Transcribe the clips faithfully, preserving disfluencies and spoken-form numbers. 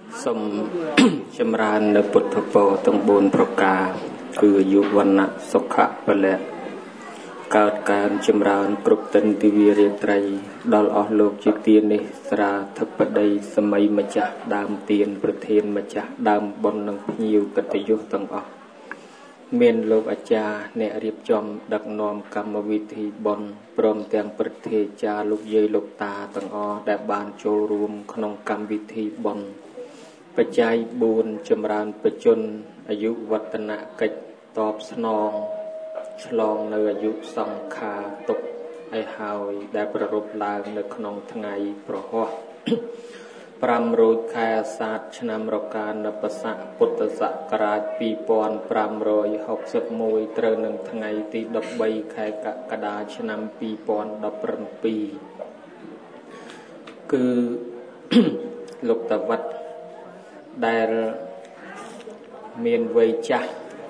สม ชำราญในพุทธโพต้องบูนประกาคือยุวันนะสุขะเปลกเกิดการชำราญกรุบตันติวิริไตรดอลออโลกจิตเตียนิสราทัปไดสมัยมจักดามเตียนประเทนมจักดามบนนังพิวกตยุตังออกเมนโลกอาจารย์ในเรียบจอมดักนอมกรรมวิธีบนพร้อมแตงประเทศจาลูกเยยลูกตาตังอได้บานโจรวมขนมกรรมวิธีบนปัจจัยบูนจำรานประจนอายุวัฒนะกิจตอบสนองฉลองในอายุสังคาตกไอหายได้ประรบลางในขนมทั้งไงประหอบปรามรูดคายศาสตร์ชนำรการนปสะพุทธศักราชปีปอนปรามรอยหกสิบมวยเตรนึงทั้งไงตีดอกใบคายกะกระดาชนำปีปอนดอกปรมปีคือ ลูกตะวัดได้เมียนไวจัก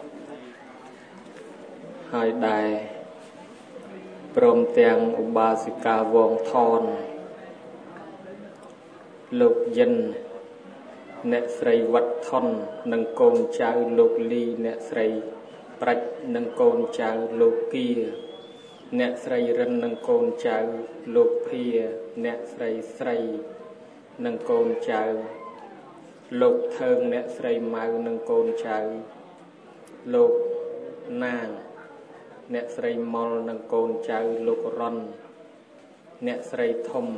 ให้ได้พร้อมเตียงอุบาสิกาวงทอนลูกยินเนสไรวัดทอนนังโกนเจ้าลูกลีเนสไรปรัชนังโกนเจ้าลูกเกียเนสไรรันนังโกนเจ้าลูกเพียเนสไรไสรนังโกนเจ้าลูกเทิงเนสไรมานังโกนเจ้าลูกนางเนสไรมอลนังโกนเจ้าลูกรอนเนสไรทม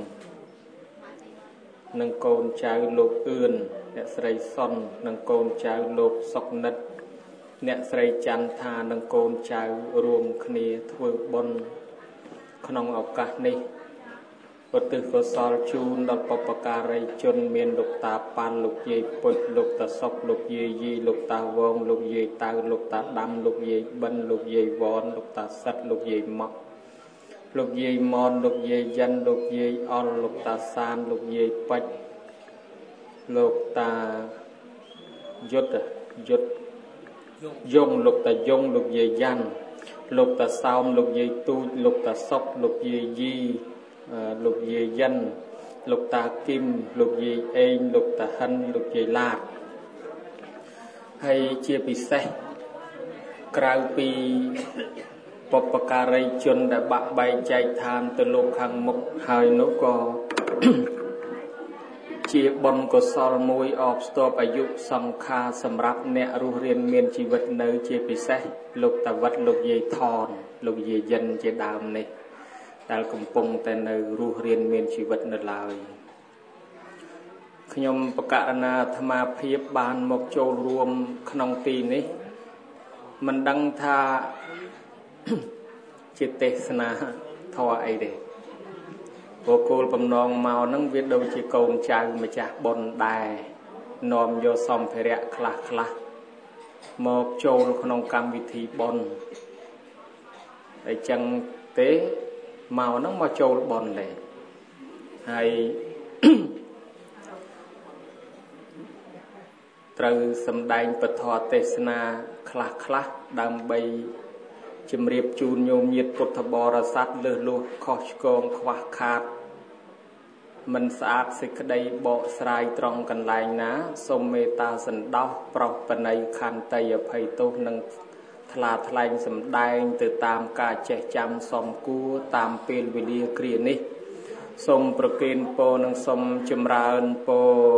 นังโกนเจ้าลูกอื่นเนสไรซอนนังโกนเจ้าลูกสกนัดเนสไรจันทานังโกนเจ้ารวมคเนียทวบนขนมอากาศนี้ปฏิกสอลจูนดอกปปการัยจนเมียนลูกตาปานลูกเยยปุยลูกตาศกลูกเยยยีลูกตาวงลูกเยยตาลูกตาดำลูกเยยบันลูกเยยวอนลูกตาสัตลูกเยยหมอกลูกเยยมอนลูกเยยยันลูกเยยออนลูกตาซานลูกเยยปัจลูกตายุดยุดยงลูกตายงลูกเยยยันลูกตาซาวลูกเยยตูลูกตาศกลูกเยยยีลูกเยยยันลูกตากิมลูกเยยเองลูกตาหันลูกเยยลาดให้เชียปิเสกลางปีปปการัยจนได้บะใบใจทานตโลกขังมุกหายนุก็ เชียบนก็สอลมวยออกสตอบอายุสังคาสำหรับเนรุเรียนเมียนชีวิตเนอเชียปิเสลูกตาวัดลูกเยยทอนลูกเยยยันเจดามนี่แต่กำปงแต่ในรูเรียนเมียนชีวิตในลายขยมประกาศนาธรรมาเพียบบานมกโจรวมขนมตีนี้มันดังทา จิตเตสนาทว่าไอเดโบโกลปมนองเมานั่งเวียดโดจิโกงใจมาจากบนได้นอมโยซอมเพระคลาคลาหมกโจลขนมกรรมวิธีบนไอจังเตเมานั่งมาโจลบนเลยให้ ตรึสำแดงปทอเตสนาคลาคลาดำใบจำเรียบจูนโยมยิดพุทธบริษัทเลือลูคอชโกงขวาขาดมันสะอาดสิกได้บอกสายตรงกันลายนะสมเมตาสันดาวปรอกปนัยคันไตยภัยตุนังทลาทลายสำแดงติดตามการแจกจำสมกูตามเป็นวิดีกรีนี้สมประเกณโปนังสมจำราญโป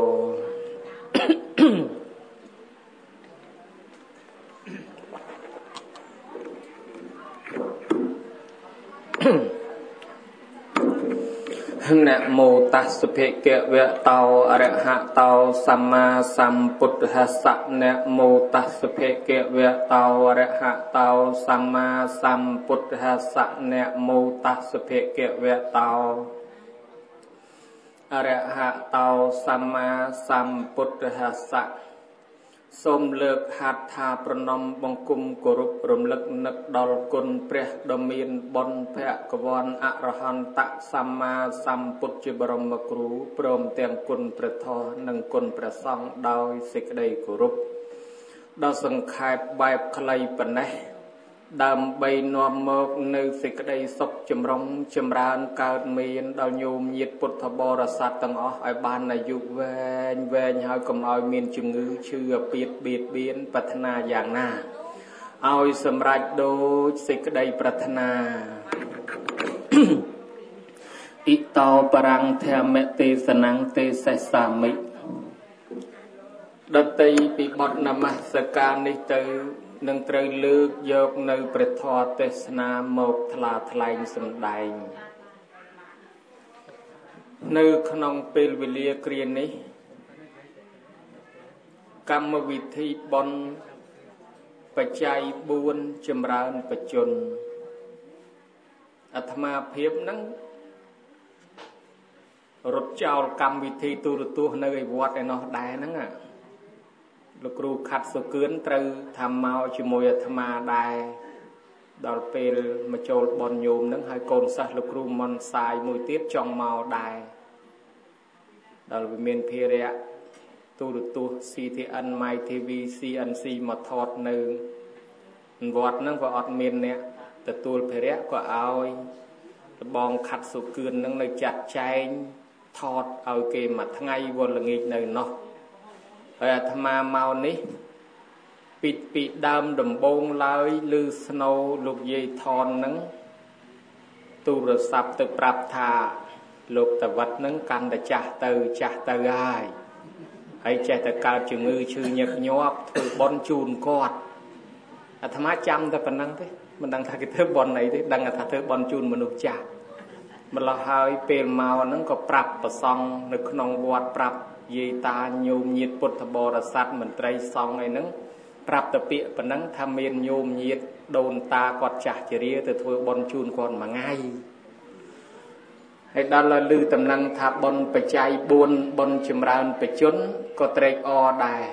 นะโมตัสสะภะคะวะโตอะระหะโตสัมมาสัมพุทธัสสะนะโมตัสสะภะคะวะโตอะระหะโตสัมมาสัมพุทธัสสะนะโมตัสสะภะคะวะโตอะระหะโตสัมมาสัมพุทธัสสะส้มเลือกหัตถาประนมบังคุมกรุบรมลึกนึกดอลกุลเปรตดมีนบนแพะกวนอรหันตสัมมาสัมพุทธบรมครูพร้อมเตียงกุลประทอนังกุลประสองดาวสิกได้กรุบดาวสังขายใบคลายปนเนดដើម្បីនាំមកនៅសេចក្តីសុខចម្រុងចម្រើនកើតមានដល់ញោមញាតិពុទ្ធបរិស័ទទាំងអស់ឲ្យបានអាយុវែងវែងហើយកុំឲ្យមានជំងឺឈឺអាពាធបៀតបៀនប្រាថ្នាយ៉ាងណាឲ្យសម្រេចដូចសេចក្តីប្រាថ្នាអ៊ិតោបរាំងធម្មទេសនំទេសសាមិដតីពីបទនមស្ការនេះទៅនឹងត្រូវលើកយកនៅព្រះធម៌ទេសនាមកថ្លាថ្លែងសម្ដែងនៅក្នុងពេលវេលាគ្រានេះកម្មវិធីបុណ្យបច្ច័យបួនចម្រើនបច្ចុប្បន្នអាត្មាភាពនឹងរត់ចោលកម្មវិធីទូរទស្សន៍នៅឯវត្តឯនោះដែរហ្នឹងលោកគ្រូខាត់សុគឿនត្រូវថាមកជាមួយអាត្មាដែរដល់ពេលមកចូលបនញោមហ្នឹងហើយកូនសិស្សលោកគ្រូមុនសាយមួយទៀតចង់មកដែរដល់វាមានភារៈទូរទស្សន៍ ซี ที เอ็น My ที วี ซี เอ็น ซี មកថតនៅវត្តហ្នឹងក៏អត់មានអ្នកទទួលភារៈក៏ឲ្យរបងខាត់សុគឿនហ្នឹងនៅចាត់ចែងថតឲ្យគេមួយថ្ងៃវល់ល្ងាចនៅនោះហើយអាត្មាមកនេះពីពីដើមដំបូងឡើយឮស្នូលោកយាយថនហ្នឹងទូរស័ព្ទទៅប្រាប់ថាលោកតវត្តហ្នឹងកាន់តែចាស់ទៅចាស់ទៅហើយហើយចេះតែកើតជំងឺឈឺញឹកញាប់ធ្វើបន់ជូនគាត់អាត្មាចាំតែប៉ុណ្្នឹងទេមិនដឹងថាគេធ្វើបន់អីទេដឹងថាធ្វើបន់ជូនមនុស្សចាស់ម្ល៉េះហើយពេលមកហ្នឹងក៏ប្រាប់ប្រសង់នៅក្នុងវត្តប្រាប់យាយតាញោមញាតិពុទ្ធបរិស័ទមន្ត្រីសង្ឃអីហ្នឹងប្រាប់តែពាក្យប៉ុណ្ណឹងថាមានញោមញាតិដូនតាគាត់ចាស់ជរាទៅធ្វើបន់ជូនគាត់មួយថ្ងៃហើយដល់លើតំណែងថាបន់បច្ច័យបួនបន់ចម្រើនបច្ចុប្បន្នក៏ត្រេកអរដែរ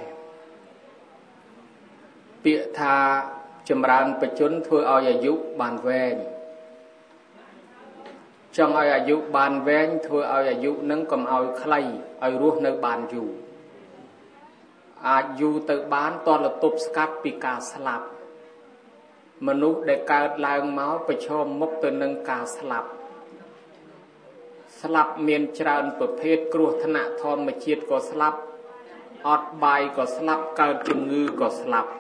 ពាក្យថាចម្រើនបច្ចុប្បន្នធ្វើឲ្យអាយុបានវែងចង់ឲ្យអាយុបានវែងធ្វើឲ្យអាយុនឹងកុំឲ្យខ្លីឲ្យរស់នៅបានយូរអាចយូរទៅបានតលទប់ស្កាត់ពីការស្លាប់មនុស្សដែលកើតឡើងមកប្រឈមមុខទៅនឹងការស្លាប់ស្លាប់មានច្រើនប្រភេទគ្រោះថ្នាក់ធម្មជាតិក៏ស្លាប់អត់បាយក៏ស្លាប់កើតជំងឺក៏ស្លាប់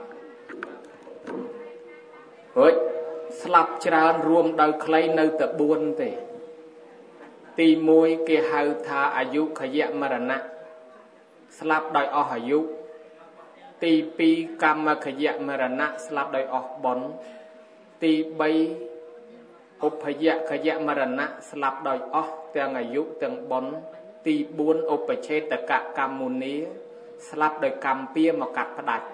រួចស្លាប់ច្រើនរួមដោយខ្លីនៅតែបួនទេទីមួយគេហៅថាអាយុខយមរណៈស្លាប់ដោយអស់អាយុទីពីរកម្មខយមរណៈស្លាប់ដោយអស់បុណ្យទីបីឧបយខយមរណៈស្លាប់ដោយអស់ទាំងអាយុទាំងបុណ្យទីបួនឧបឆេតកកម្មមុនីស្លាប់ដោយកម្មពៀមកកាត់ផ្ដាច់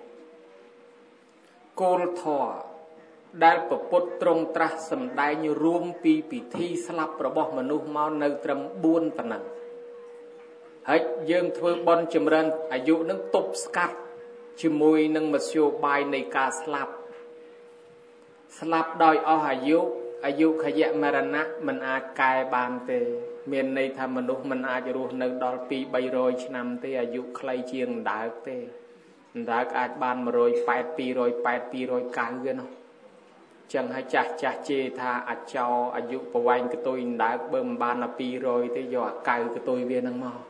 គោលធម៌ដែលពពុទ្ធទ្រង់ត្រាស់សម្ដែងរួមពីពិធីស្លាប់របស់មនុស្សមកនៅត្រឹមបួនប៉ុណ្ណឹងហើយយើងធ្វើបន់ចម្រើនអាយុនឹងទប់ស្កាត់ជាមួយនឹងមធ្យោបាយនៃការស្លាប់ស្លាប់ដោយអស់អាយុអាយុខយមរណៈមិនអាចកែបានទេមានន័យថាមនុស្សមិនអាចរស់នៅដល់ពីរបីរយឆ្នាំទេអាយុខ្លីជាងអណ្ដើកទេអណ្ដើកអាចបានមួយរយប៉ែតពីររយប៉ែតពីររយកៅវានោះចឹងហើយចាស់ចាស់ជេរថាអាចោអាយុប្រវែងកតុយអណ្ដើកបើមិនបានដល់ពីររយទេយកអាកៅកតុយវានឹងមក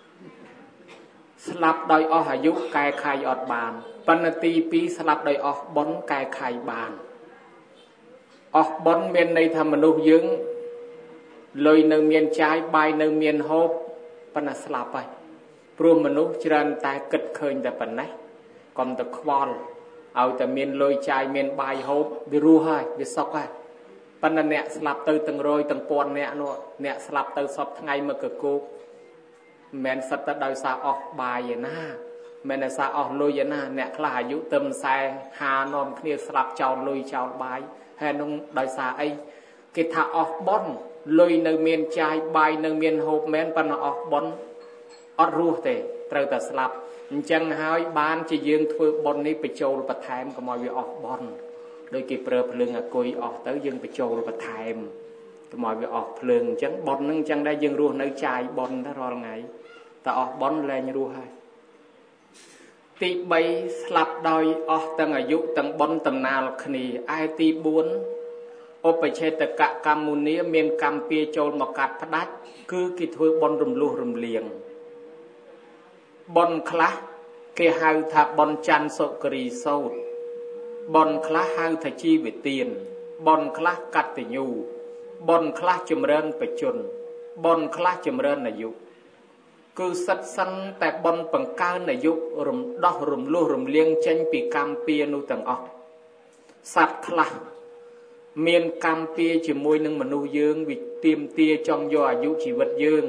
ស្លាប់ដោយអស់អាយុកែខៃអត់បានប៉ុន្តែទីពីរស្លាប់ដោយអស់បុណ្យកែខៃបានអស់បុណ្យមានន័យថាមនុស្សយើងលុយនៅមានចាយបាយនៅមានហូបប៉ុន្តែស្លាប់ហើយព្រោះមនុស្សច្រើនតែគិតឃើញតែប៉ុណ្ណេះកុំតែខ្វល់ឲ្យតែមានលុយចាយមានបាយហូបវារស់ហើយវាសុខហើយប៉ុន្តែអ្នកស្លាប់ទៅទាំងរយទាំងពាន់អ្នកនោះអ្នកស្លាប់ទៅសពថ្ងៃមកកគោកមិនមែនសិតតែដោយសារអស់បាយឯណាមិនមែនសារអស់លុយឯណាអ្នកខ្លះអាយុទៅខ្សែហានាំគ្នាស្លាប់ចោលលុយចោលបាយហើយនោះដោយសារអីគេថាអស់បុណ្យលុយនៅមានចាយបាយនៅមានហូបមែនប៉ុន្តែអស់បុណ្យអត់រស់ទេត្រូវតែស្លាប់អញ្ចឹងហើយបានជាយើងធ្វើបុណ្យនេះបញ្ចូលបន្ថែមកុំឲ្យវាអស់បុណ្យដោយគេប្រើភ្លើងអគុយអស់ទៅយើងបញ្ចូលបន្ថែមកុំឲ្យវាអស់ភ្លើងអញ្ចឹងបុណ្យហ្នឹងអញ្ចឹងដែរយើងរស់នៅចាយបុណ្យតែរាល់ថ្ងៃតែអស់បុណ្យលែងរស់ហើយទីបីស្លាប់ដោយអស់ទាំងអាយុទាំងបុណ្យតំណាលគ្នាឯទីបួនឧបច្ឆេតកកម្មមុនីមានកម្មពៀចូលមកកាត់ផ្ដាច់គឺគេធ្វើបុណ្យរំលោះរំលៀងបុណ្យខ្លះគេហៅថាបុណ្យច័ន្ទសុគរីសោតបុណ្យខ្លះហៅថាជីវទានបុណ្យខ្លះកតញ្ញូបុណ្យខ្លះចម្រើនបច្ចុប្បន្នបុណ្យខ្លះចម្រើនអាយុគឺសិតសិនតែបុណ្យបង្កើនអាយុរំដោះរំលោះរំលៀងចេញពីកម្មពៀនោះទាំងអស់សត្វខ្លះមានកម្មពៀជាមួយនឹងមនុស្សយើងវាទៀមទាចង់យកអាយុជីវិតយើង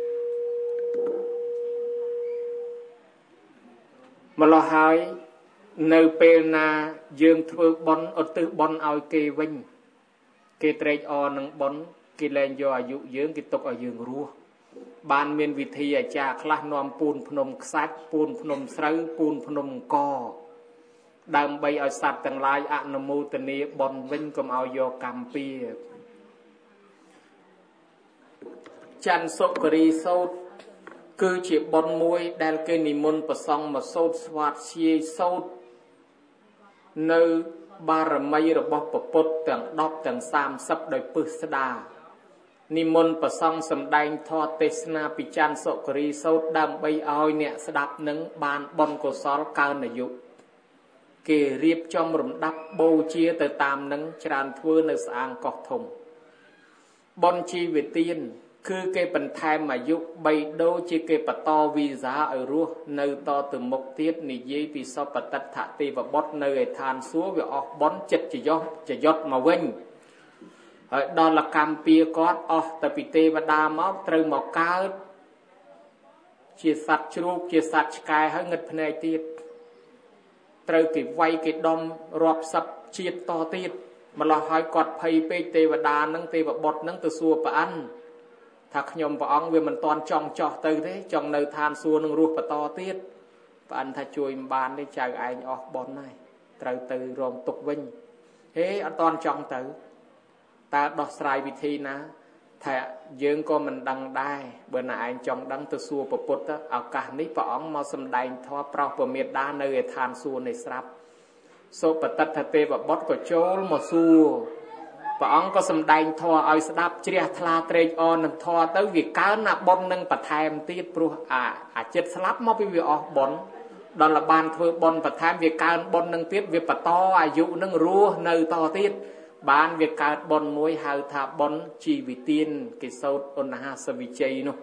ម្ល៉េះហើយនៅពេលណាយើងធ្វើបុណ្យឧទ្ទិសបុណ្យឲ្យគេវិញគេត្រេកអរនឹងបុណ្យគេលែងយកអាយុយើងគេទុកឲ្យយើងរស់បានមានវិធីអាចារ្យខ្លះនាំពូនភ្នំខ្សាច់ពូនភ្នំស្រូវពូនភ្នំកដើម្បីឲ្យសត្វទាំងឡាយអនុមោទនាបុណ្យវិញកុំឲ្យយកកម្មពៀច័ន្ទសុគរីសោតគឺជាបុណ្យមួយដែលគេនិមន្តព្រះសង្ឃមកសូត្រស្វាធ្យាយសូត្រនៅបារមីរបស់ព្រះពុទ្ធទាំងដប់ទាំងសាមសិបដោយពឹសស្ដានិមន្តព្រះសង្ឃសម្ដែងធម៌ទេសនាពីច័ន្ទសុគរីសោតដើម្បីឲ្យអ្នកស្ដាប់នឹងបានបុណ្យកុសលកើនអាយុគេរៀបចំរំដាប់បូជាទៅតាមនឹងច្រើនធ្វើនៅស្អាងកោះធំបុណ្យជីវទានគឺគេបន្ថែមអាយុបីដូជាគេបន្តវីសាឲ្យរស់នៅតទៅមុខទៀតនិយាយពីសពតថទេវបុត្រនៅឯឋានសួគ៌វាអស់បុណ្យចិត្តចយុះចយុតមកវិញហើយដល់កម្មពៀគាត់អស់ទៅពីទេវតាមកត្រូវមកកើតជាសត្វជ្រូកជាសត្វឆ្កែហើយងឹតភ្នែកទៀតត្រូវគេវាយគេដុំរាប់សិបជាតិតទៀតម្ល៉េះហើយគាត់ភ័យពេកទេវតានឹងទេវបុត្រនឹងទៅសួរព្រះអិនថាខ្ញុំព្រះអង្គវាមិនតាន់ចង់ចោះទៅទេចង់នៅឋានសួគ៌នឹងរស់បន្តទៀតព្រះអិនថាជួយមិនបានទេចៅឯងអស់បុណ្យហើយត្រូវទៅរងទុក្ខវិញហេអត់តាន់ចង់ទៅតើដោះស្រាយវិធីណាថាយើងក៏មិនដឹងដែរបើណាឯងចង់ដឹងទៅសួរព្រះពុទ្ធឱកាសនេះព្រះអង្គមកសម្ដែងធម៌ប្រោសពមេដានៅឯឋានសួគ៌នៃស្រាប់សុបតិថទេវបុត្រក៏ចូលមកសួរព្រះអង្គក៏សម្ដែងធម៌ឲ្យស្ដាប់ជ្រះថ្លាត្រេកអរនឹងធម៌ទៅវាកើនណាបុណ្យនឹងបន្ថែមទៀតព្រោះអាអាចិត្តស្លាប់មកពីវាអស់បុណ្យដល់បានធ្វើបុណ្យបន្ថែមវាកើនបុណ្យនឹងទៀតវាបន្តអាយុនឹងរស់នៅតទៀតបានវាកើតបុណ្យមួយហៅថាបុណ្យជីវទានគេសូត្រឧណហាសវិជ័យនោះ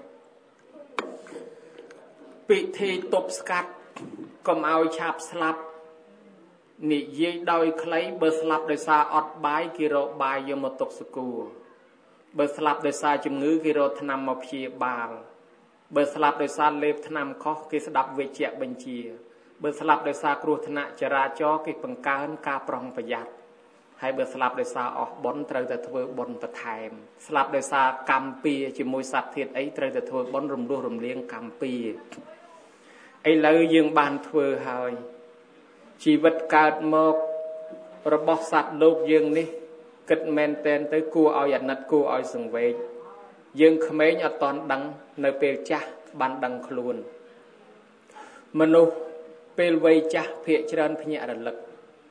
ពិធីទប់ស្កាត់កុំឲ្យឆាប់ស្លាប់និយាយដោយខ្លីបើស្លាប់ដោយសារអត់បាយគេរកបាយយកមកទុកសគូបើស្លាប់ដោយសារជំងឺគេរកថ្នាំមកព្យាបាលបើស្លាប់ដោយសារលេបថ្នាំខុសគេស្ដាប់វិជ្ជបញ្ជាបើស្លាប់ដោយសារគ្រោះថ្នាក់ចរាចរណ៍គេបង្កើនការប្រុងប្រយ័ត្នហើយបើស្លាប់ដោយសារអស់បុណ្យត្រូវតែធ្វើបុណ្យបន្ថែមស្លាប់ដោយសារកម្មពៀជាមួយសត្វធាតុអីត្រូវតែធ្វើបុណ្យរំលោះរំលៀងកម្មពៀឥឡូវយើងបានធ្វើហើយជីវិតកើតមករបស់សត្វលោកយើងនេះគិតមែនតែនទៅគួរឲ្យអាណិតគួរឲ្យសង្វេគយើងក្មេងអត់តន់ដឹងនៅពេលចាស់បានដឹងខ្លួនមនុស្សពេលវ័យចាស់ភាកច្រើនភ្ញាក់រលឹក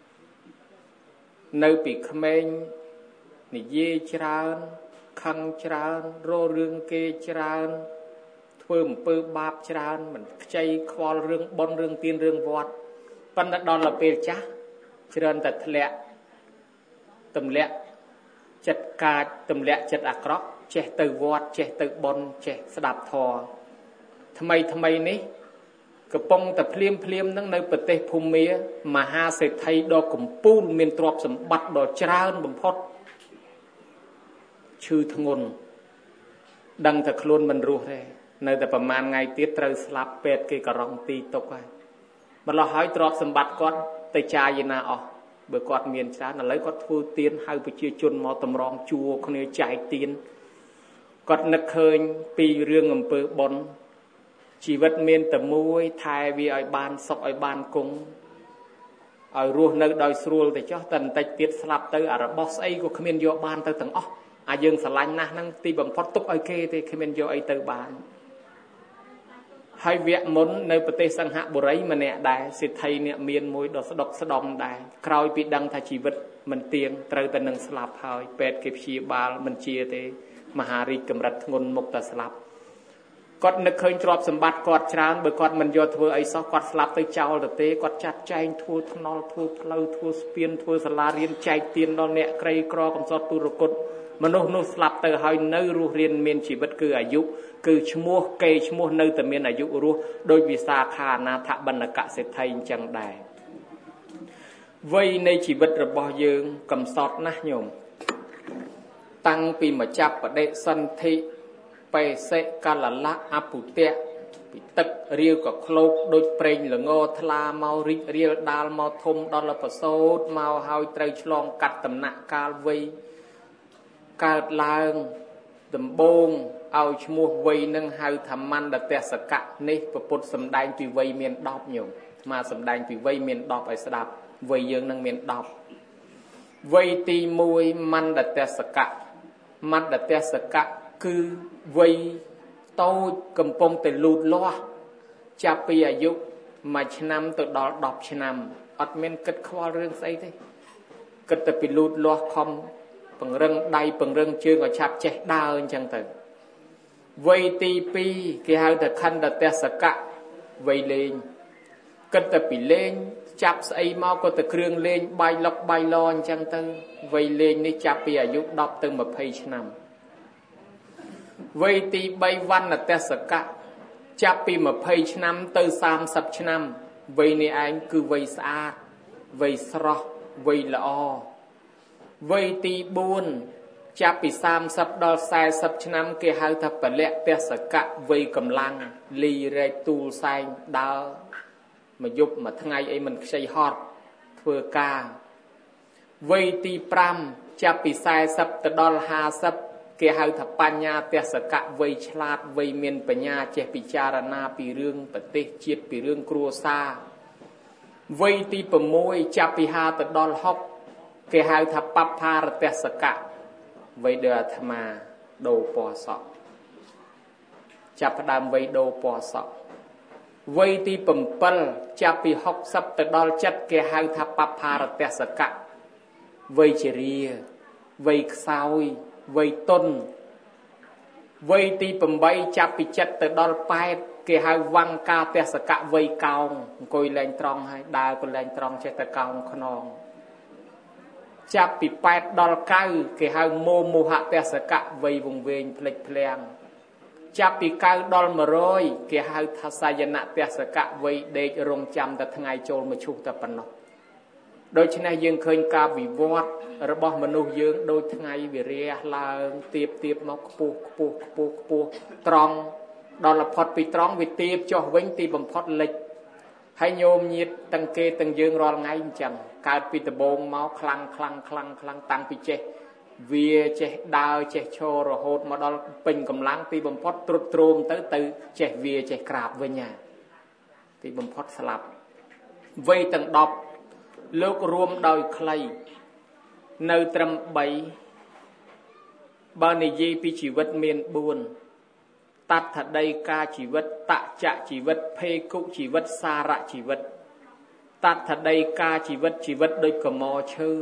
នៅពីក្មេងនិយាយច្រើនខឹងច្រើនរករឿងគេច្រើនធ្វើអំពើបាបច្រើនមិនខ្ចីខ្វល់រឿងបុណ្យរឿងទានរឿងវត្តប៉ុន្តែដល់ពេលចាស់ច្រើនតែធ្លាក់ទម្លាក់ចិត្តកាចទម្លាក់ចិត្តអាក្រក់ចេះទៅវត្តចេះទៅបុណ្យចេះស្ដាប់ធម៌ថ្មីថ្មីនេះកំពុងតែភ្លាមភ្លាមនឹងនៅប្រទេសភូមាមហាសេដ្ឋីដ៏កំពូលមានទ្រព្យសម្បត្តិដ៏ច្រើនបំផុតឈឺធ្ងន់ដឹងតែខ្លួនមិនរស់ទេនៅតែប្រហែលថ្ងៃទៀតត្រូវស្លាប់ពេទ្យគេក៏រងទីទុកហើយម្ល៉េះហើយទ្រព្យសម្បត្តិគាត់ទៅចាយណាអស់បើគាត់មានច្រើនឥឡូវគាត់ធ្វើទានហៅប្រជាជនមកតម្រង់ជួរគ្នាចែកទានគាត់នឹកឃើញពីរឿងអំពើបុណ្យជីវិតមានតែមួយថែវាឲ្យបានសុខឲ្យបានគង់ឲ្យរស់នៅដោយស្រួលទៅចុះតែបន្តិចទៀតស្លាប់ទៅអារបស់ស្អីក៏គ្មានយកបានទៅទាំងអស់អាយើងស្រឡាញ់ណាស់ហ្នឹងទីបំផុតទុកឲ្យគេទេគ្មានយកអីទៅបានហើយវគ្គមុននៅប្រទេសសង្ហបុរីម្នាក់ដែរសិទ្ធិអ្នកមានមួយដ៏ស្ដុកស្ដំដែរក្រោយពីដឹងថាជីវិតមិនទៀងត្រូវតែនឹងស្លាប់ហើយពេទ្យគេព្យាបាលមិនជាទេមហារាជកម្រិតធ្ងន់មុខតែស្លាប់គាត់នឹកឃើញទ្រព្យសម្បត្តិគាត់ច្រើនបើគាត់មិនយកធ្វើអីសោះគាត់ស្លាប់ទៅចោលទៅទេគាត់ចាត់ចែងធ្វើថ្នល់ធ្វើផ្លូវធ្វើស្ពានធ្វើសាលារៀនចែកទានដល់អ្នកក្រីក្រកំសត់ទុរគតមនុស្សនោះស្លាប់ទៅហើយនៅរស់រានមានជីវិតគឺអាយុគឺឈ្មោះគេឈ្មោះនៅតែមានអាយុរស់ដោយវិសាខាអនាថបណ្ឌកសេដ្ឋីអញ្ចឹងដែរវ័យនៃជីវិតរបស់យើងកំសត់ណាស់ញោមតាំងពីមកចាប់បដិសន្ធិបេសិកលលៈអពុទៈពីទឹករាវក៏ឃ្លោកដូចប្រេងល្ងថ្លាមករីករាលដាលមកធំដល់ប្រសូតមកហើយត្រូវឆ្លងកាត់ដំណាក់កាលវ័យកើតឡើងដំបងឲ្យឈ្មោះវ័យនឹងហៅថាមណ្ឌតសកៈនេះពុទ្ធសម្ដែងពីវ័យមានដប់ញោមមកសម្ដែងពីវ័យមានដប់ឲ្យស្ដាប់វ័យយើងនឹងមានដប់វ័យទីមួយមណ្ឌតសកៈមណ្ឌតសកៈគឺវ័យតូចកំពុងតែលូតលាស់ចាប់ពីអាយុមួយឆ្នាំទៅដល់ដប់ឆ្នាំអត់មានគិតខ្វល់រឿងស្អីទេគិតតែពីលូតលាស់ខំពង្រឹងដៃពង្រឹងជើងឲ្យឆាប់ចេះដើរអញ្ចឹងទៅវ័យទីពីរគេហៅថាខណ្ឌតសកៈវ័យលេងគិតតែពីលេងចាប់ស្អីមកក៏តែគ្រឿងលេងបាយលុកបាយឡអញ្ចឹងទៅវ័យលេងនេះចាប់ពីអាយុដប់ទៅម្ភៃឆ្នាំវ័យទីបីវណ្ណតសកៈចាប់ពីម្ភៃឆ្នាំទៅសាមសិបឆ្នាំវ័យនេះឯងគឺវ័យស្អាតវ័យស្រស់វ័យល្អវ័យទីបួនចាប់ពីសាមសិបដល់សែសិបឆ្នាំគេហៅថាពលៈតសកៈវ័យកម្លាំងលីរែកទូលសែងដើរមួយយប់មួយថ្ងៃអីមិនខ្ចីហត់ធ្វើការវ័យទីប្រាំចាប់ពីសែសិបទៅដល់ហាសិបគេហៅថាបញ្ញាតសកៈវ័យឆ្លាតវ័យមានបញ្ញាចេះពិចារណាពីរឿងប្រទេសជាតិពីរឿងគ្រួសារវ័យទី៦ចាប់ពីហាទៅដល់ហុកគេហៅថាបព្វារតសកៈវ័យដែលអាត្មាដូរពណ៌សក់ចាប់ផ្ដើមវ័យដូរពណ៌សក់វ័យទី៧ចាប់ពីហុកសិបទៅដល់ចិត្តគេហៅថាបព្វារតសកៈវ័យជរាវ័យខ្សោយវ័យតុនវ័យទី៨ចាប់ពីចិត្តទៅដល់ប៉ែតគេហៅវង្កាតសកៈវ័យកោងអង្គុយលែងត្រង់ហើយដើរក៏លែងត្រង់ចេះតែកោងខ្នងចាប់ពីប៉ែតដល់កៅគេហៅមោមោហតសកៈវ័យវង្វេងភ្លេចភ្លាំងចាប់ពីកៅដល់មួយរយគេហៅថាសាយនតសកៈវ័យដេករងចាំតែថ្ងៃចូលមកឈុះតែប៉ុណ្ណោះដូច្នេះយើងឃើញការវិវត្តរបស់មនុស្សយើងដូចថ្ងៃវារះឡើងទៀបទៀបមកខ្ពស់ខ្ពស់ខ្ពស់ខ្ពស់ត្រង់ដល់ផុតពីត្រង់វាទៀបចុះវិញទីបំផុតលិចហើយញោមញាតទាំងគេទាំងយើងរាល់ថ្ងៃអញ្ចឹងកើតពីដំបូងមកខ្លាំងខ្លាំងខ្លាំងខ្លាំងតាំងពីចេះវាចេះដើរចេះឈររហូតមកដល់ពេញកម្លាំងទីបំផុតទ្រុឌទ្រោមទៅទៅចេះវាចេះក្រាបវិញណាទីបំផុតស្លាប់វ័យទាំងដប់លោករួមដោយខ្លីនៅត្រឹមបីបើនិយាយពីជីវិតមានបួនតដ្ឋដីកាជីវិតតចៈជីវិតភេគុជីវិតសារៈជីវិតតដ្ឋដីកាជីវិតជីវិតដូចកមឈើ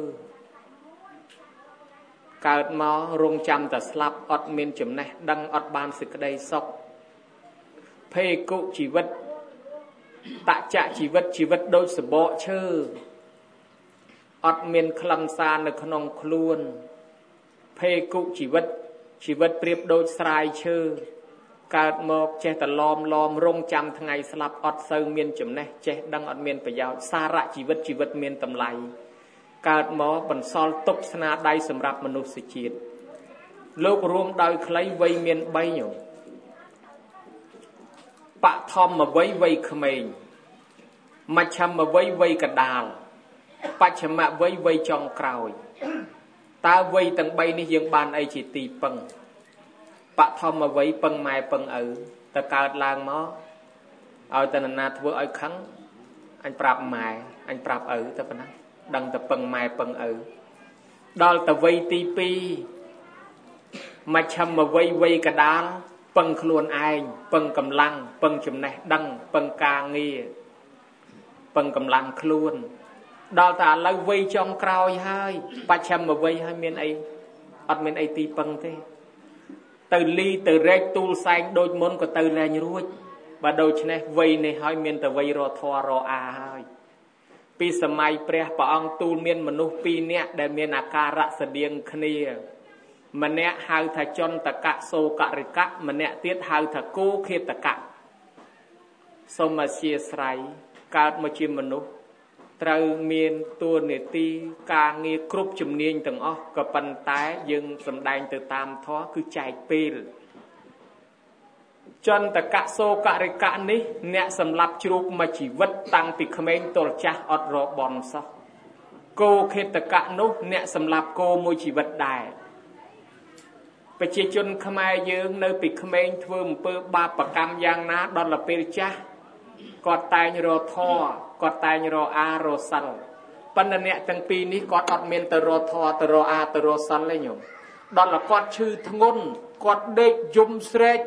កើតមករងចាំតែស្លាប់អត់មានចំណេះដឹងអត់បានសេចក្តីសុខភេគុជីវិតតចៈជីវិតជីវិតដូចសបកឈើអត់មានខ្លឹមសារនៅក្នុងខ្លួនភេគុជីវិតជីវិតប្រៀបដូចស្រាយឈើកើតមកចេះតែឡំឡំរងចាំថ្ងៃស្លាប់អត់សូវមានចំណេះចេះដឹងអត់មានប្រយោជន៍សារៈជីវិតជីវិតមានតម្លៃកើតមកបន្សល់ទុកស្នាដៃសម្រាប់មនុស្សជាតិលោករួមដោយខ្លីវ័យមានបីញោមបឋមវ័យវ័យក្មេងមជ្ឈមវ័យវ័យកណ្ដាលបច្ឆមវ័យវ័យចុងក្រោយតើវ័យទាំងបីនេះយើងបានអីជាទីពឹងបឋមវ័យពឹងម៉ែពឹងឪតើកើតឡើងមកឲ្យតណ្ណាធ្វើឲ្យខឹងអញប្រាប់ម៉ែអញប្រាប់ឪទៅប៉ុណ្ណាដឹងតែពឹងម៉ែពឹងឪដល់ទៅវ័យទីពីរមជ្ឈមវ័យវ័យកណ្ដាលពឹងខ្លួនឯងពឹងកម្លាំងពឹងចំណេះដឹងពឹងការងារពឹងកម្លាំងខ្លួនដល់តែឥឡូវវ័យចុងក្រោយហើយបច្ឆិមវ័យហើយមានអីអត់មានអីទីពឹងទេទៅលីទៅរែកទូលសែងដូចមុនក៏ទៅលែងរួចបើដូច្នេះវ័យនេះហើយមានតែវ័យរធររអាហើយពីសម័យព្រះព្រះអង្គទូលមានមនុស្សពីរនាក់ដែលមានអាការៈស្តៀងគ្នាម្នាក់ហៅថាចន្តកៈសោករិកៈម្នាក់ទៀតហៅថាគោខេតកៈសូមអធិស្ឋានកើតមកជាមនុស្សត្រូវមានតួនាទីការងារគ្រប់ជំនាញទាំងអស់ក៏ប៉ុន្តែយើងសម្ដែងទៅតាមធម៌គឺចែកពេលចន្តកៈសោករិកៈនេះអ្នកសម្លាប់ជ្រូកមួយជីវិតតាំងពីក្មេងទល់ចាស់អត់របន់សោះគោខេតកៈនោះអ្នកសម្លាប់គោមួយជីវិតដែរប្រជាជនខ្មែរយើងនៅពីក្មេងធ្វើអំពើបាបកម្មយ៉ាងណាដល់ពេលចាស់គាត់តែងរកធម៌គាត់តែងរកអារសិលប៉ុន្តែអ្នកទាំងពីរនេះគាត់អត់មានទៅរកធម៌ទៅរកអាទៅរកសិលទេញោមដល់គាត់ឈឺធ្ងន់គាត់ដេកយំស្រែក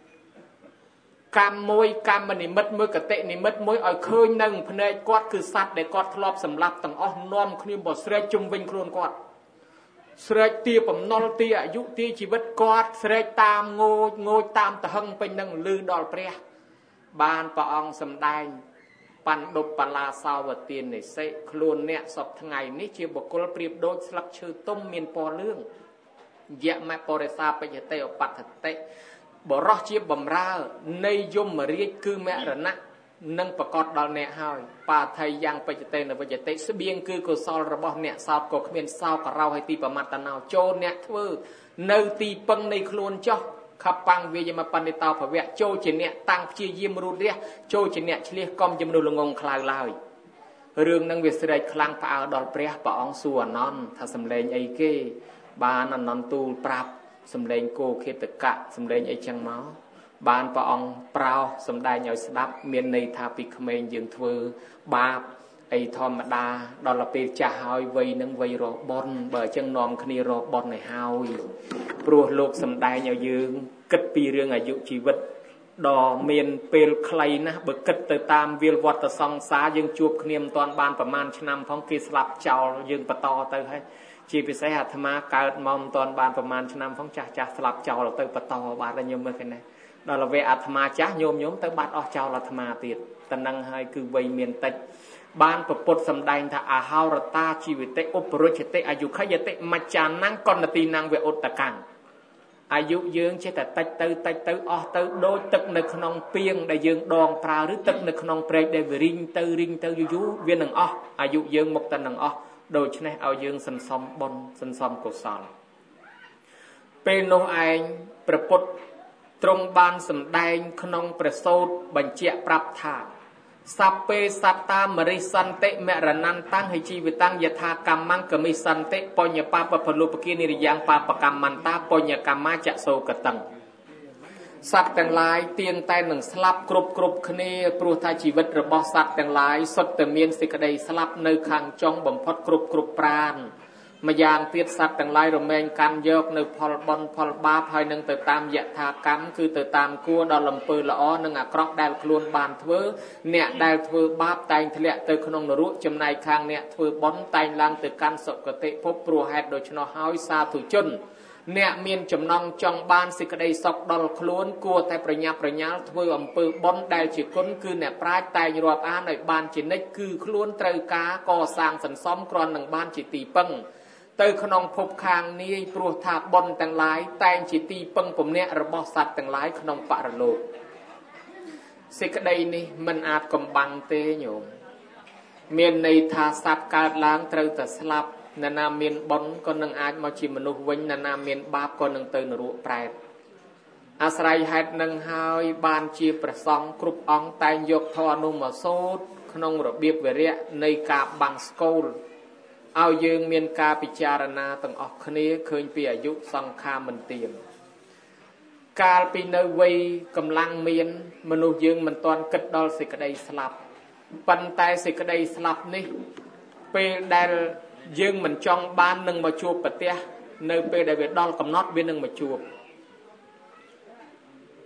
កម្មមួយកម្មនិមិត្តមួយកតិនិមិត្តមួយឲ្យឃើញនៅភ្នែកគាត់គឺសត្វដែលគាត់ធ្លាប់សម្លាប់ទាំងអស់នាំគ្នាមកស្រែកជុំវិញខ្លួនគាត់ស្រែកទាបំណុលទាអាយុទាជីវិតគាត់ស្រែកតាមងោចងោចតាមតហឹងពេញនឹងលឺដល់ព្រះបានព្រះអង្គសម្ដែងបណ្ឌុបបលាសាវទាននិសិខ្លួនអ្នកសពថ្ងៃនេះជាបុគ្គលប្រៀបដូចស្លឹកឈើទុំមានពណ៌លឿងយមបរិសាបច្ចតិឧបត្តិតិបរោះជាបំរើនៃយមរាជគឺមរណៈនឹងប្រកបដល់អ្នកហើយបាថៃយ៉ាងបច្ចតិនវិច្ចតិស្បៀងគឺកុសលរបស់អ្នកសោតក៏គ្មានសោកករោឲ្យទីប្រមាត់តណោចូលអ្នកធ្វើនៅទីពឹងនៃខ្លួនចោះខបាំងវាយមបណ្ឌិតោភវៈចូលជាអ្នកតាំងព្យាយាមរូតរះចូលជាអ្នកឆ្លៀសកុំជំនុលងងខ្លៅឡើយរឿងនឹងវាស្រែកខ្លាំងផ្អើលដល់ព្រះព្រះអង្គសួរអនន្តថាសំឡេងអីគេបានអនន្តទូលប្រាប់សំឡេងគោខេតកៈសំឡេងអីចឹងមកបានព្រះអង្គប្រោសសំដែងឲ្យស្ដាប់មានន័យថាពីក្មេងយើងធ្វើបាបអីធម្មតាដល់ពេលចាស់ហើយវ័យនឹងវ័យរកបុណ្យបើអញ្ចឹងនាំគ្នារកបុណ្យឲ្យហើយព្រោះលោកសំដែងឲ្យយើងគិតពីរឿងអាយុជីវិតដ៏មានពេលខ្លីណាស់បើគិតទៅតាមវាលវត្តសង្សារយើងជួបគ្នាមិនទាន់បានប្រមាណឆ្នាំផងគេស្លាប់ចោលយើងបន្តទៅហើយជាពិសេសអាត្មាកើតមកមិនទាន់បានប្រមាណឆ្នាំផងចាស់ចាស់ស្លាប់ចោលទៅបន្តបាទញោមមើលឃើញណាដល់វេអាត្មាចាស់ញោមញោមទៅបាត់អស់ចោលអាត្មាទៀតតែនឹងហើយគឺវ័យមានតិចបានប្រពុតសម្ដែងថាអាហោរតាជីវិតិឧបរុជតិអាយុខយតិមច្ចានังកនទីนังវេឧត្តកាំងអាយុយើងចេះតែតិចទៅតិចទៅអស់ទៅដូចទឹកនៅក្នុងពាងដែលយើងដងប្រើឬទឹកនៅក្នុងព្រែកដែលវារីងទៅរីងទៅយូរយូរវានឹងអស់អាយុយើងមកតែនឹងអស់ដូច្នេះឲ្យយើងសន្សំបុណ្យសន្សំកុសលពេលនោះឯងព្រះពុទ្ធទ្រង់បានសម្ដែងក្នុងព្រះសូត្របញ្ជាក់ប្រាប់ថាសัพពេសត្តាមរិសន្តិមរណន្តੰហិជីវិតាំងយថាកម្មੰកមិសន្តិបញ្ញបបពលុបគានិរិយ៉ាងបបកម្មន្តាបញ្ញកម្មាចសោកតੰសត្វទាំងឡាយទៀងតែនឹងស្លាប់គ្រប់គ្រប់គ្នាព្រោះថាជីវិតរបស់សត្វទាំងឡាយសុទ្ធតែមានសេចក្តីស្លាប់នៅខាងចុងបំផុតគ្រប់គ្រប់ប្រាណម្យ៉ាងទៀតសត្វទាំងឡាយរមែងកាន់យកនៅផលបុណ្យផលបាបហើយនឹងទៅតាមយថាកម្មគឺទៅតាមគួរដល់អំពើល្អនិងអាក្រក់ដែលខ្លួនបានធ្វើអ្នកដែលធ្វើបាបតែងធ្លាក់ទៅក្នុងនរកចំណែកខាងអ្នកធ្វើបុណ្យតែងឡើងទៅកាន់សុគតិភពព្រោះហេតុដូច្នោះហើយសាធុជនអ្នកមានចំណងចង់បានសេចក្តីសុខដល់ខ្លួនគួរតែប្រញាប់ប្រញាល់ធ្វើអំពើបុណ្យដែលជាគុណគឺអ្នកប្រាជ្ញតែងរាប់អានឲ្យបានជានិច្ចគឺខ្លួនត្រូវការកសាងសន្សំគ្រាន់នឹងបានជាទីពឹងទៅក្នុងភពខាងនាយព្រោះថាបុណ្យទាំងឡាយតែងជាទីពឹងពំនាក់របស់សត្វទាំងឡាយក្នុងបរលោកសេចក្តីនេះមិនអាចកំបាំងទេញោមមានន័យថាសត្វកើតឡើងត្រូវតែស្លាប់អ្នកណាមានបុណ្យក៏នឹងអាចមកជាមនុស្សវិញអ្នកណាមានបាបក៏នឹងទៅនរកប្រែតអាស្រ័យហេតុនឹងហើយបានជាព្រះសង្ឃគ្រប់អង្គតែងយកធម៌នោះមកសូត្រក្នុងរបៀបវិរៈនៃការបាំងស្កូលឲ្យយើងមានការពិចារណាទាំងអស់គ្នាឃើញពីអាយុសង្ខារមិនទៀងកាលពីនៅវ័យកម្លាំងមានមនុស្សយើងមិនទាន់គិតដល់សេចក្តីស្លាប់ប៉ុន្តែសេចក្តីស្លាប់នេះពេលដែលយើងមិនចង់បាននឹងមកជួបប្រទះនៅពេលដែលវាដល់កំណត់វានឹងមកជួប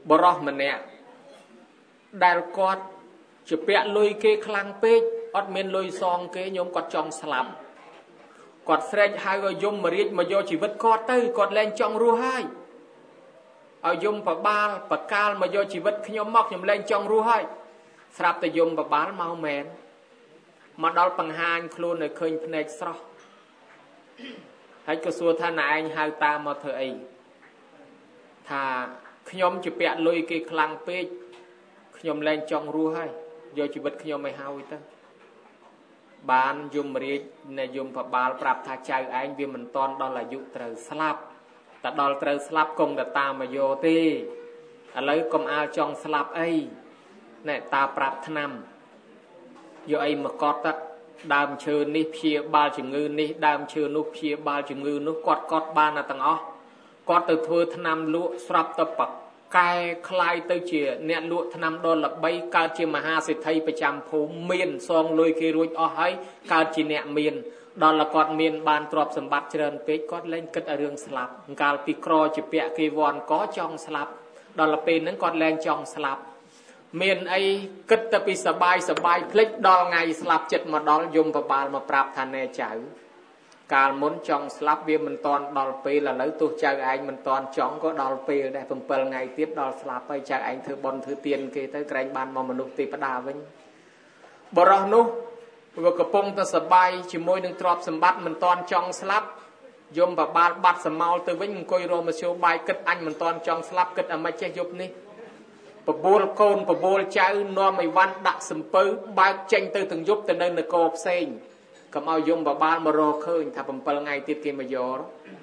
បរោះម្នាក់ដែលគាត់ជាពាក់លុយគេខ្លាំងពេកអត់មានលុយសងគេញោមគាត់ចង់ស្លាប់គាត់ស្រែកហៅឲ្យយមរាជមកយកជីវិតគាត់ទៅគាត់លែងចង់រស់ហើយឲ្យយមបបាលបកាលមកយកជីវិតខ្ញុំមកខ្ញុំលែងចង់រស់ហើយស្រាប់តែយមបបាលមកមែនមកដល់បង្ហាញខ្លួនឲ្យឃើញភ្នែកស្រស់ហើយក៏សួរថាណែឯងហៅតាមមកធ្វើអីថាខ្ញុំជាពាក់លុយគេខ្លាំងពេកខ្ញុំលែងចង់រស់ហើយយកជីវិតខ្ញុំឲ្យហើយទៅបានយមរាជនៃយមបបាលប្រាប់ថាចៅឯងវាមិនតាន់ដល់អាយុត្រូវស្លាប់តែដល់ត្រូវស្លាប់គង់តែតាមកយកទេឥឡូវកុំអាលចង់ស្លាប់អីណែតាប្រាប់ថ្នាំយកអីមកកត់ទៅដើមឈើនេះព្យាបាលជំងឺនេះដើមឈើនោះព្យាបាលជំងឺនោះគាត់កត់បានទាំងអស់គាត់ទៅធ្វើថ្នាំលក់ស្រាប់ទៅបកកែคล้ายទៅជាអ្នកលក់ថ្នាំដុលល្បីកើតជាមហាសេដ្ឋីប្រចាំភូមិមានសងលុយគេរួចអស់ហើយកើតជាអ្នកមានដល់គាត់មានបានទ្រព្យសម្បត្តិច្រើនពេកគាត់លែងគិតឲ្យរឿងស្លាប់កាលពីក្រជាពាក់គេវ័នក៏ចង់ស្លាប់ដល់ពេលហ្នឹងគាត់លែងចង់ស្លាប់មានអីគិតទៅពីសបាយសបាយភ្លេចដល់ថ្ងៃស្លាប់ចិត្តមកដល់យមបបាលមកប្រាប់ថាណែចៅកាលមុនចង់ស្លាប់វាមិនតាន់ដល់ពេលឥឡូវទោះចៅឯងមិនតាន់ចង់ក៏ដល់ពេលដែរ7ថ្ងៃទៀតដល់ស្លាប់ហើយចៅឯងធ្វើបុណ្យធ្វើទានគេទៅក្រែងបានមកមនុស្សទេវតាវិញបរោះនោះវាកំពុងតែសបាយជាមួយនឹងទ្រព្យសម្បត្តិមិនតាន់ចង់ស្លាប់យមបបាលបាត់សមោលទៅវិញអង្គុយរមធ្យោបាយគិតអញមិនតាន់ចង់ស្លាប់គិតអាម៉េចចេះយប់នេះបបួលកូនបបួលចៅនាំឲ្យវ៉ាន់ដាក់សំពៅបើកចេញទៅទាំងយប់ទៅនៅនគរផ្សេងកុំឲ្យយមបបាលមករកឃើញថា7ថ្ងៃទៀតគេមកយក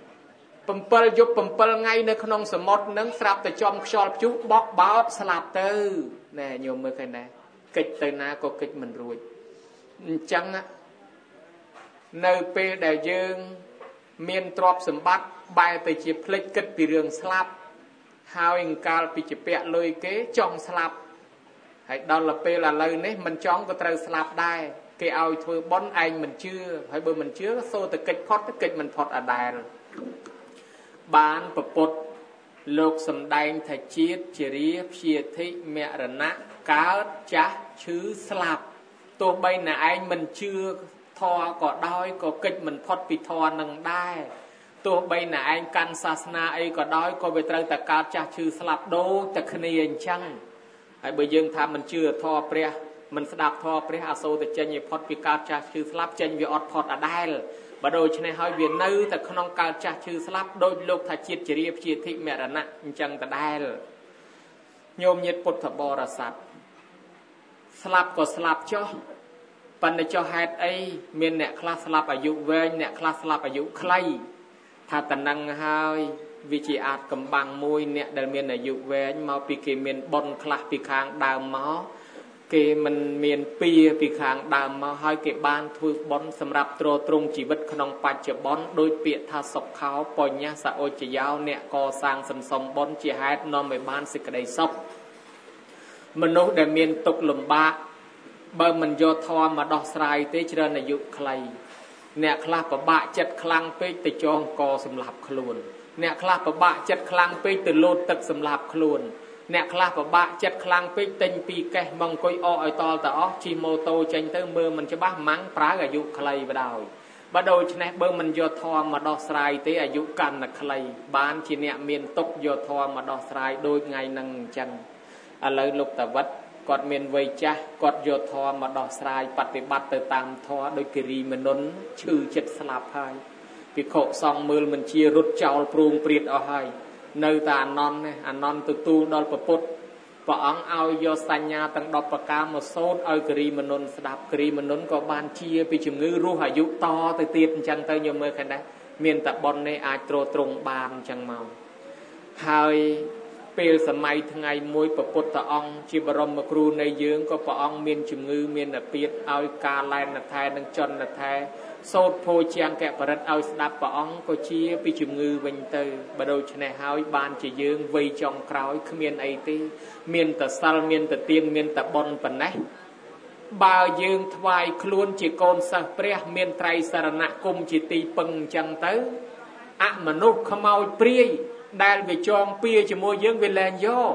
7យប់7ថ្ងៃនៅក្នុងសមុទ្រនឹងស្រាប់តែចំខ្យល់ព្យុះបក់បោតស្លាប់ទៅណែញោមមើលឃើញដែរកិច្ចទៅណាក៏កិច្ចមិនរួចអញ្ចឹងនៅពេលដែលយើងមានទ្រព្យសម្បត្តិបែរទៅជាភ្លេចគិតពីរឿងស្លាប់ហើយអង្កាលពីជាពាក់លុយគេចង់ស្លាប់ហើយដល់ពេលឥឡូវនេះមិនចង់ក៏ត្រូវស្លាប់ដែរគេឲ្យធ្វើបុណ្យឯងមិនជឿហើយបើមិនជឿសូទៅកិច្ចផុតទៅកិច្ចមិនផុតអដែលបានពពុទ្ធលោកសំដែងថាជាតិជារាព្យាធិមរណៈកើតចាស់ឈឺស្លាប់ទោះបីណាឯងមិនជឿធម៌ក៏ដោយក៏កិច្ចមិនផុតពីធម៌នឹងដែរទោះបីណាឯងកាន់សាសនាអីក៏ដោយក៏វាត្រូវតែកើតចាស់ឈឺស្លាប់ដូចតែគ្នាអញ្ចឹងហើយបើយើងថាមិនជឿធម៌ព្រះមិនស្ដាប់ធម៌ព្រះអាសូរតែចេញឲ្យផុតពីកើតចាស់ឈឺស្លាប់ចេញវាអត់ផុតអដែលបើដូច្នេះហើយវានៅតែក្នុងកើតចាស់ឈឺស្លាប់ដោយលោកថាជាតិជារាព្យាធិមរណៈអញ្ចឹងដដែលញោមញាតិពុទ្ធបរិស័ទស្លាប់ក៏ស្លាប់ចុះប៉ុន្តែចុះហេតុអីមានអ្នកខ្លះស្លាប់អាយុវែងអ្នកខ្លះស្លាប់អាយុខ្លីថាតនឹងហើយវាជាអាចកំបាំងមួយអ្នកដែលមានអាយុវែងមកពីគេមានបុណ្យខ្លះពីខាងដើមមកគេមិនមានពៀពីខាងដើមមកហើយគេបានធ្វើបុណ្យសម្រាប់ទ្រទ្រង់ជីវិតក្នុងបច្ចុប្បន្នដោយពាក្យថាសុខោបញ្ញសអូចយោអ្នកកសាងសន្សំបុណ្យជាហេតុនាំឲ្យបានសេចក្តីសុខមនុស្សដែលមានទុក្ខលំបាកបើមិនយកធម៌មកដោះស្រាយទេច្រើនអាយុខ្លីអ្នកខ្លះពិបាកចិត្តខ្លាំងពេកទៅចងកសម្លាប់ខ្លួនអ្នកខ្លះពិបាកចិត្តខ្លាំងពេកទៅលោតទឹកសម្លាប់ខ្លួនអ្នកខ្លះពិបាកចិត្តខ្លាំងពេកទិញពីកេះមកអង្គុយអកឲ្យតល់តអស់ជិះម៉ូតូចេញទៅមើលមិនច្បាស់ម៉ាំងប្រើអាយុខ្លីបដ ாய் បើដូច្នេះបើមិនយកធម៌មកដោះស្រាយទេអាយុកាន់តែខ្លីបានជាអ្នកមានទុកយកធម៌មកដោះស្រាយដូចថ្ងៃហ្នឹងអញ្ចឹងឥឡូវលោកតាវិតគាត់មានវ័យចាស់គាត់យកធម៌មកដោះស្រាយបប្រតិបត្តិទៅតាមធម៌ដោយគិរីមនុស្សឈឺចិត្តស្លាប់ហើយភិក្ខុសង្ឃមើលមិនជារត់ចោលព្រួងព្រាតអស់ហើយនៅតែអានន្តអានន្តទទួលដល់ព្រះពុទ្ធព្រះអង្គឲ្យយកសញ្ញាទាំងដប់ប្រការមកសូត្រឲ្យគិរីមនុស្សស្ដាប់គិរីមនុស្សក៏បានជាពីជំងឺរស់អាយុតទៅទៀតអញ្ចឹងទៅយកមើលឃើញដែរមានតែបុណ្យនេះអាចទ្រទ្រង់បានអញ្ចឹងមកហើយពេលសម័យថ្ងៃមួយព្រះពុទ្ធអង្គជាបរមគ្រូនៃយើងក៏ព្រះអង្គមានជំងឺមានអាពាធឲ្យការឡែនថែនឹងចន្ទថែសូត្រពោជាង្គៈបរិទ្ធឲ្យស្ដាប់ព្រះអង្គក៏ជាពីជំងឺវិញទៅបើដូច្នេះហើយបានជាយើងវ័យចុងក្រោយគ្មានអីទេមានតែសិលមានតែទានមានតែបុណ្យប៉ុណ្ណេះបើយើងថ្វាយខ្លួនជាកូនសិស្សព្រះមានត្រៃសរណគមជាទីពឹងអញ្ចឹងទៅអមនុស្សខ្មោចព្រាយដែលវាចងពៀជាមួយយើងវាលែងយក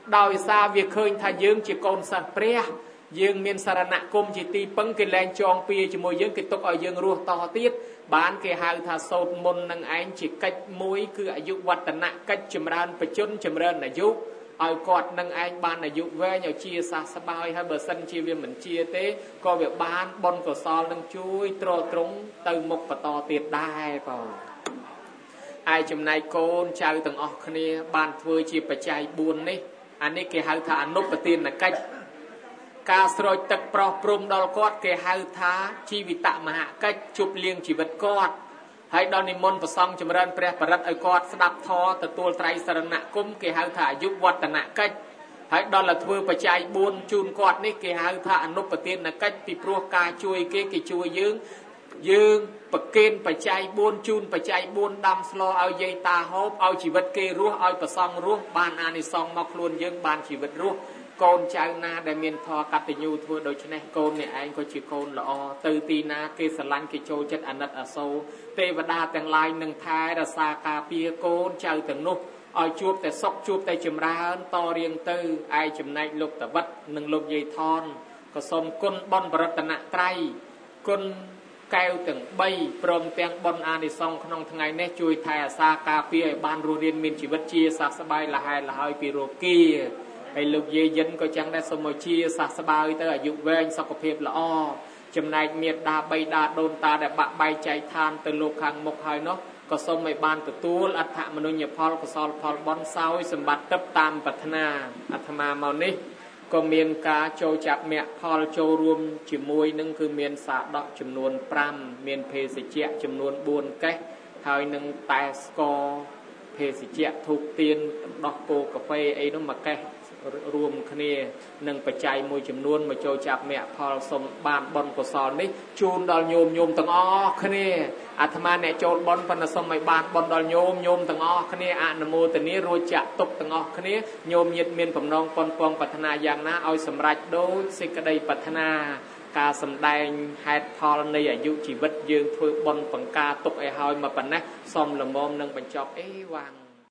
ដោយសារវាឃើញថាយើងជាកូនសិស្សព្រះយើងមានសារណគមជាទីពឹងគេលែងចងពៀជាមួយយើងគេទុកឲ្យយើងរស់តទៀតបានគេហៅថាសូត្រមន្តនឹងឯងជាកិច្ចមួយគឺអាយុវឌ្ឍនៈកិច្ចចម្រើនបជនចម្រើនអាយុឲ្យគាត់នឹងឯងបានអាយុវែងឲ្យជាសះស្បើយហើយបើសិនជាវាមិនជាទេក៏វាបានបុណ្យកុសលនឹងជួយទ្រទ្រង់ទៅមុខបន្តទៀតដែរបងឯចំណែកកូនចៅទាំងអស់គ្នាបានធ្វើជាបច្ច័យបួននេះអានេះគេហៅថាអនុប្រទានកិច្ចការស្រោចទឹកប្រោះព្រំដល់គាត់គេហៅថាជីវិតមហាកិច្ចជប់លៀងជីវិតគាត់ហើយដល់និមន្តប្រសង់ចម្រើនព្រះបរិត្តឲ្យគាត់ស្ដាប់ធម៌ទទួលត្រៃសរណគមគេហៅថាអាយុវឌ្ឍនកិច្ចហើយដល់តែធ្វើបច្ច័យបួនជូនគាត់នេះគេហៅថាអនុប្រទានកិច្ចពីព្រោះការជួយគេគេជួយយើងយើងប្រគេនបច្ច័យបួនជូនបច្ច័យបួនដាំស្លឲ្យយាយតាហូបឲ្យជីវិតគេរស់ឲ្យប្រសង់រស់បានអានិសង្សមកខ្លួនយើងបានជីវិតរស់កូនចៅណាដែលមានធម៌កតញ្ញូធ្វើដូច្នេះកូននេះឯងក៏ជាកូនល្អទៅទីណាគេស្រឡាញ់គេចូលចិត្តអាណិតអាសូរទេវតាទាំងឡាយនឹងថែរក្សាការពារកូនចៅទាំងនោះឲ្យជួបតែសុខជួបតែចម្រើនតរៀងទៅឯចំណែកលោកតវិតនិងលោកយាយថនក៏សូមគុណបុណ្យបរតនត្រ័យគុណកែវទាំងបីព្រមទាំងបុណ្យអានិសង្សក្នុងថ្ងៃនេះជួយថែរក្សាការពារឲ្យបានរស់រានមានជីវិតជាសះស្បើយលហែលហើយពីរោគាហើយលោកយាយយិនក៏ចឹងដែរសូមឲ្យជាសះស្បើយទៅអាយុវែងសុខភាពល្អចំណែកមេត្តាបៃតាដូនតាដែលបាក់បែកចែកឋានទៅលោកខាងមុខហើយនោះក៏សូមឲ្យបានទទួលអដ្ឋមនុញ្ញផលកុសលផលបុណ្យសោយសម្បត្តិទឹកតាមប្រាថ្នាអាត្មាមកនេះក៏មានការចូលចាប់មគ្គផលចូលរួមជាមួយនឹងគឺមានសាដកចំនួនប្រាំមានភេសជ្ជៈចំនួនបួនកេសហើយនឹងតែស្ករភេសជ្ជៈធូបទៀនដោះគោកាហ្វេអីនោះមួយកេសរួមគ្នានឹងបច្ច័យមួយចំនួនមកចូលចាប់មគ្គផលសូមបានបុណ្យកុសលនេះជូនដល់ញោមញោមទាំងអស់គ្នាអាត្មាអ្នកចូលបុណ្យប៉ុន្តែសូមឲ្យបានបុណ្យដល់ញោមញោមទាំងអស់គ្នាអនុមោទនារួចចាក់ទុកទាំងអស់គ្នាញោមញាតិមានបំណងប៉ុនប៉ងប្រាថ្នាយ៉ាងណាឲ្យសម្រេចដូចសេចក្តីប្រាថ្នាការសម្ដែងហេតុផលនៃអាយុជីវិតយើងធ្វើបុណ្យបង្ការទុកឲ្យហើយមកប៉ុណ្ណេះសូមលំមនឹងបញ្ចប់អេវ៉ាំង